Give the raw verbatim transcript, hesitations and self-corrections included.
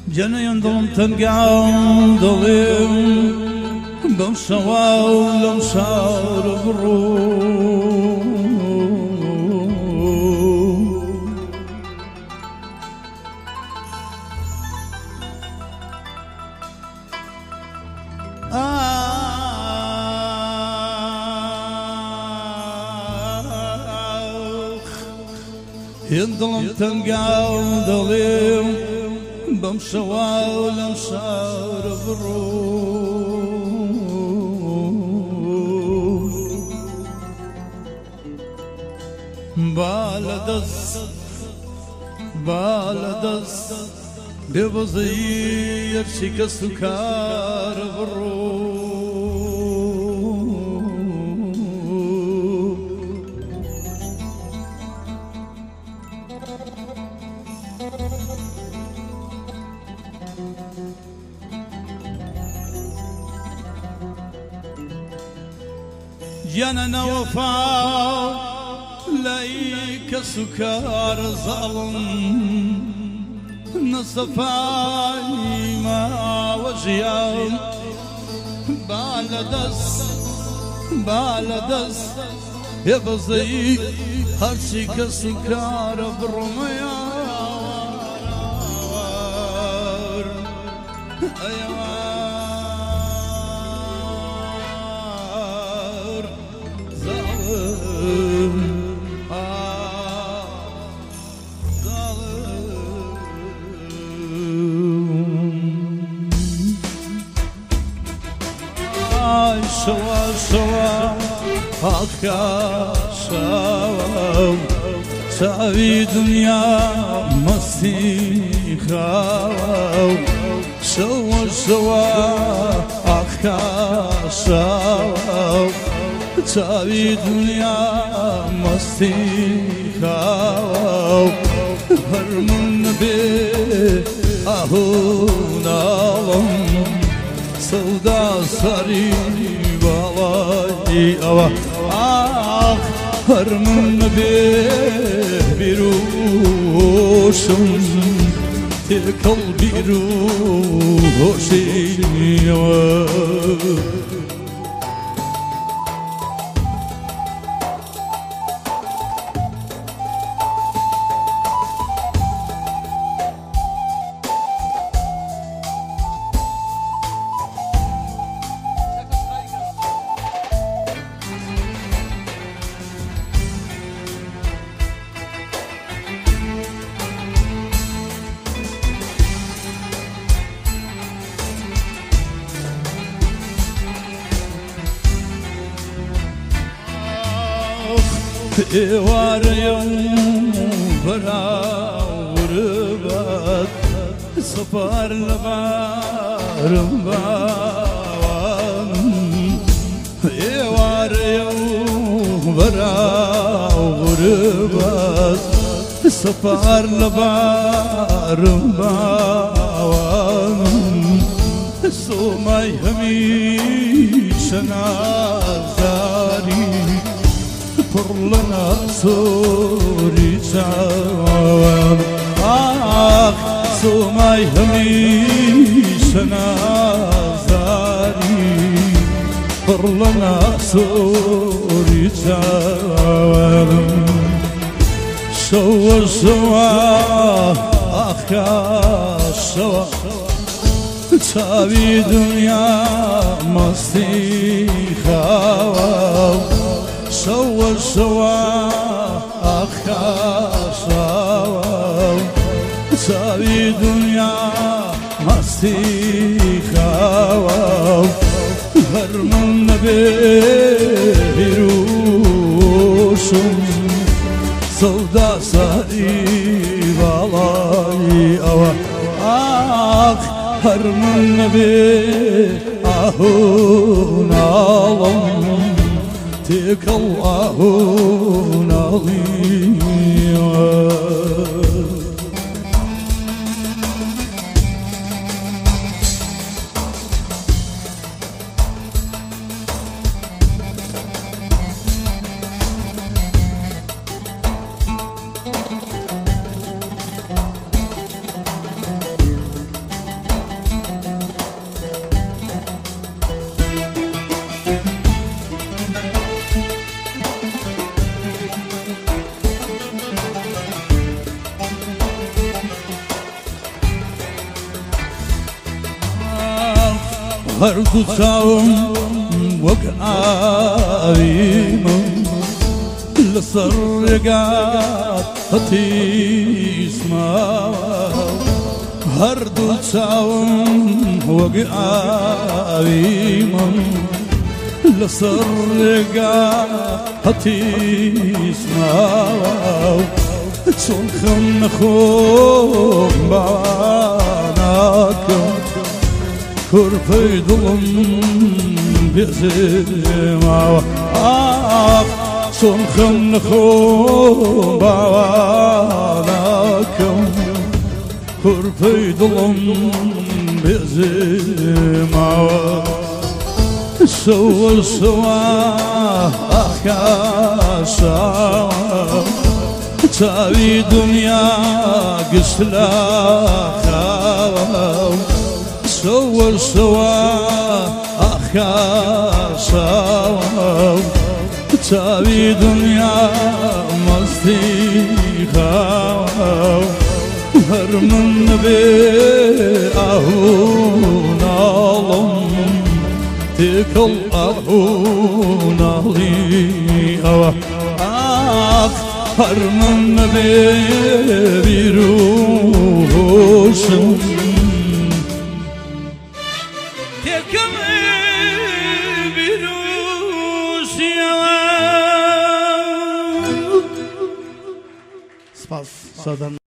جنين ظلم تنقعد ظلم بمشوا ولمشار بروح ينظلم تنقعد ظلم بمشوا ولمشار بروح بالدس بالدس ببزير شك سكار بروح جنن وفاء ليك سكار ظلم نصفاي ما وجيان بالدس بالدس يبزي هرشك سكار برميار ايوار ظالم شوا شوا حقا شوا ساوي دنيا مسيخا شوا شوا حقا شوا ساوي دنيا مسيخا هرمن بي اهونا سودا ساري بالاي اوا اخ هرمن به بروشم تلكل بروشي var yom beraber saparla varım bavan var yom beraber saparla varım bavan somay hamisha nazari لنا سوري تعاون آخ سوماي هميش نازاري لنا سوري تعاون شوا شوا آخ يا شوا تابي دنيا مسيخا سوا سوا أخا سوا سوي دنيا مسيخا هرمن بيروشم سودا ساري بالاي أوا آخ هرمن بيهون عالم تك الله نظيم هەردوو چاوم وەک ئاویمم لەسەر ڕێگات هەتیسماوە هەردوو چاوم وەک ئاویمم لەسەر ڕێگات هەتیسماوە چۆن خەم نەخۆم باواناکەم کورپەی دڵم بێزێماوە ئاخ چۆن خەم نەخۆم باواناکەم کورپەی دڵم بێزێماوە سەوە سەوا ئاخاشاوە چاوی دنیا گشلا خاوە سەوە سەوا ئاخاشاوە چاوی دنیا مەستی خاوە هەر من نەبێ ئاهوو ناڵم تێکەڵ ئاهوو ناڵی ئەوە ئاخ هەر من نەبێ بیر و هۆشم تێکەڵ بیر و سیاوە سپاس سەدەن